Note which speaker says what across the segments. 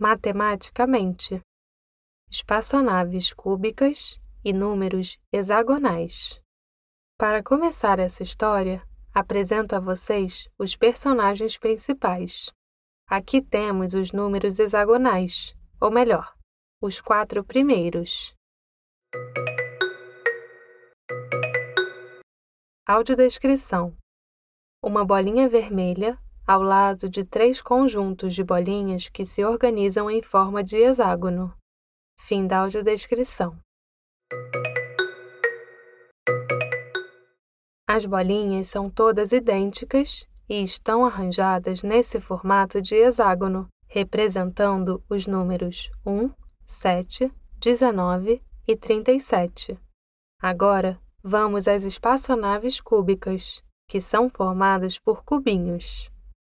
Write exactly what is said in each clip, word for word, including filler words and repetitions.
Speaker 1: matematicamente. Espaçonaves cúbicas e números hexagonais. Para começar essa história, apresento a vocês os personagens principais. Aqui temos os números hexagonais, ou melhor, os quatro primeiros. Audiodescrição: uma bolinha vermelha ao lado de três conjuntos de bolinhas que se organizam em forma de hexágono. Fim da audiodescrição. As bolinhas são todas idênticas e estão arranjadas nesse formato de hexágono, representando os números um, sete, dezenove e trinta e sete. Agora, vamos às espaçonaves cúbicas, que são formadas por cubinhos.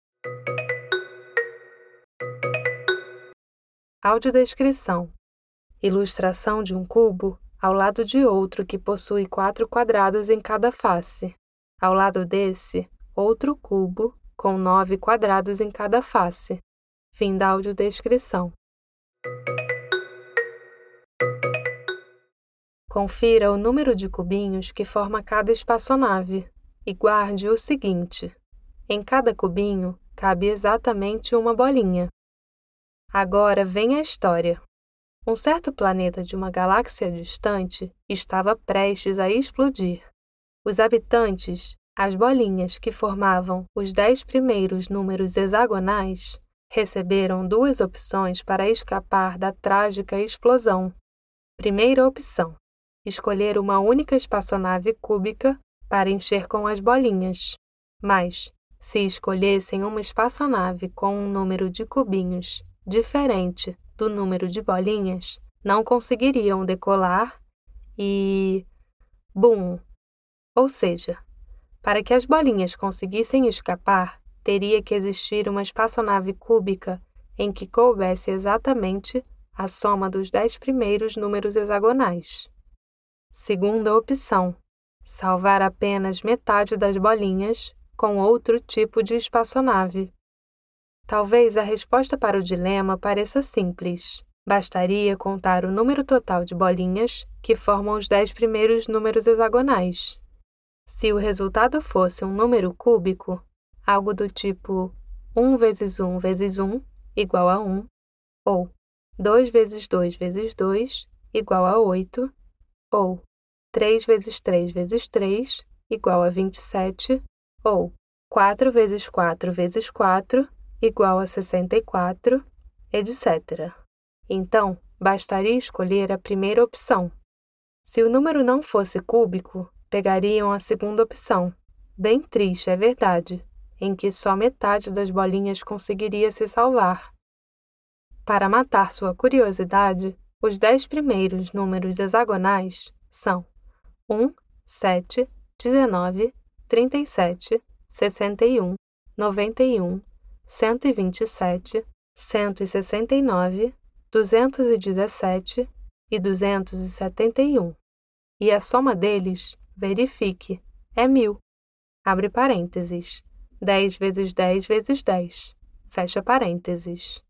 Speaker 1: Audiodescrição: ilustração de um cubo ao lado de outro que possui quatro quadrados em cada face. Ao lado desse, outro cubo com nove quadrados em cada face. Fim da audiodescrição. Confira o número de cubinhos que forma cada espaçonave e guarde o seguinte: em cada cubinho cabe exatamente uma bolinha. Agora vem a história. Um certo planeta de uma galáxia distante estava prestes a explodir. Os habitantes, as bolinhas que formavam os dez primeiros números hexagonais, receberam duas opções para escapar da trágica explosão. Primeira opção: escolher uma única espaçonave cúbica para encher com as bolinhas. Mas, se escolhessem uma espaçonave com um número de cubinhos diferente do número de bolinhas, não conseguiriam decolar e... bum! Ou seja, para que as bolinhas conseguissem escapar, teria que existir uma espaçonave cúbica em que coubesse exatamente a soma dos dez primeiros números hexagonais. Segunda opção: salvar apenas metade das bolinhas com outro tipo de espaçonave. Talvez a resposta para o dilema pareça simples. Bastaria contar o número total de bolinhas que formam os dez primeiros números hexagonais. Se o resultado fosse um número cúbico, algo do tipo um vezes um vezes um igual a um, ou dois vezes dois vezes dois igual a oito, ou três vezes três vezes três igual a vinte e sete, ou quatro vezes quatro vezes quatro igual a sessenta e quatro, etcétera. Então, bastaria escolher a primeira opção. Se o número não fosse cúbico, pegariam a segunda opção. Bem triste, é verdade, em que só metade das bolinhas conseguiria se salvar. Para matar sua curiosidade, os dez primeiros números hexagonais são um, sete, dezenove, trinta e sete, sessenta e um, noventa e um, cento e vinte e sete, cento e sessenta e nove, duzentos e dezessete e duzentos e setenta e um. E a soma deles, verifique, é mil. Abre parênteses. dez vezes dez vezes dez. Fecha parênteses.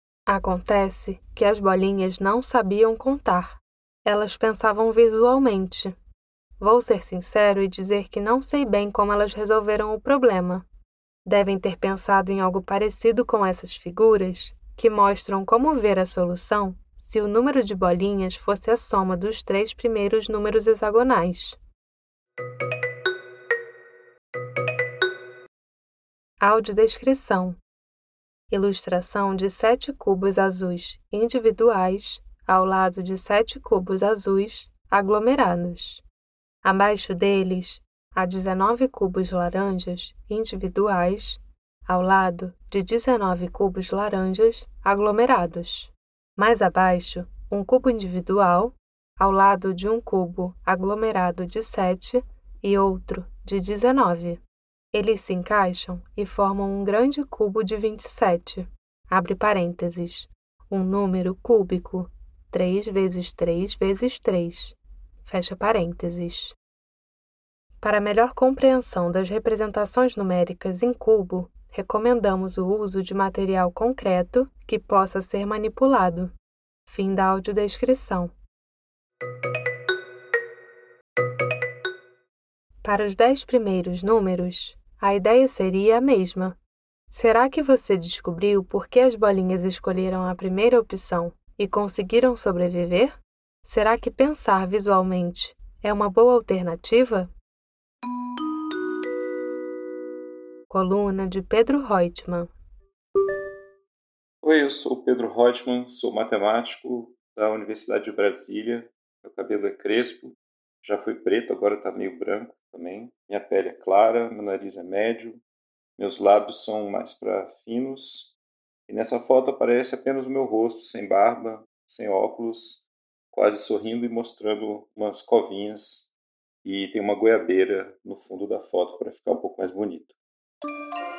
Speaker 1: Acontece que as bolinhas não sabiam contar. Elas pensavam visualmente. Vou ser sincero e dizer que não sei bem como elas resolveram o problema. Devem ter pensado em algo parecido com essas figuras, que mostram como ver a solução se o número de bolinhas fosse a soma dos três primeiros números hexagonais. Audiodescrição: ilustração de sete cubos azuis individuais ao lado de sete cubos azuis aglomerados. Abaixo deles, há dezenove cubos laranjas individuais ao lado de dezenove cubos laranjas aglomerados. Mais abaixo, um cubo individual ao lado de um cubo aglomerado de sete e outro de dezenove. Eles se encaixam e formam um grande cubo de vinte e sete. Abre parênteses. Um número cúbico. três vezes três vezes três. Fecha parênteses. Para melhor compreensão das representações numéricas em cubo, recomendamos o uso de material concreto que possa ser manipulado. Fim da audiodescrição. Para os dez primeiros números, a ideia seria a mesma. Será que você descobriu por que as bolinhas escolheram a primeira opção e conseguiram sobreviver? Será que pensar visualmente é uma boa alternativa? Coluna de Pedro Reutemann.
Speaker 2: Oi, eu sou o Pedro Reutemann, sou matemático da Universidade de Brasília. Meu cabelo é crespo, já foi preto, agora está meio branco também. Minha pele é clara, meu nariz é médio, meus lábios são mais para finos. E nessa foto aparece apenas o meu rosto, sem barba, sem óculos, quase sorrindo e mostrando umas covinhas. E tem uma goiabeira no fundo da foto para ficar um pouco mais bonito.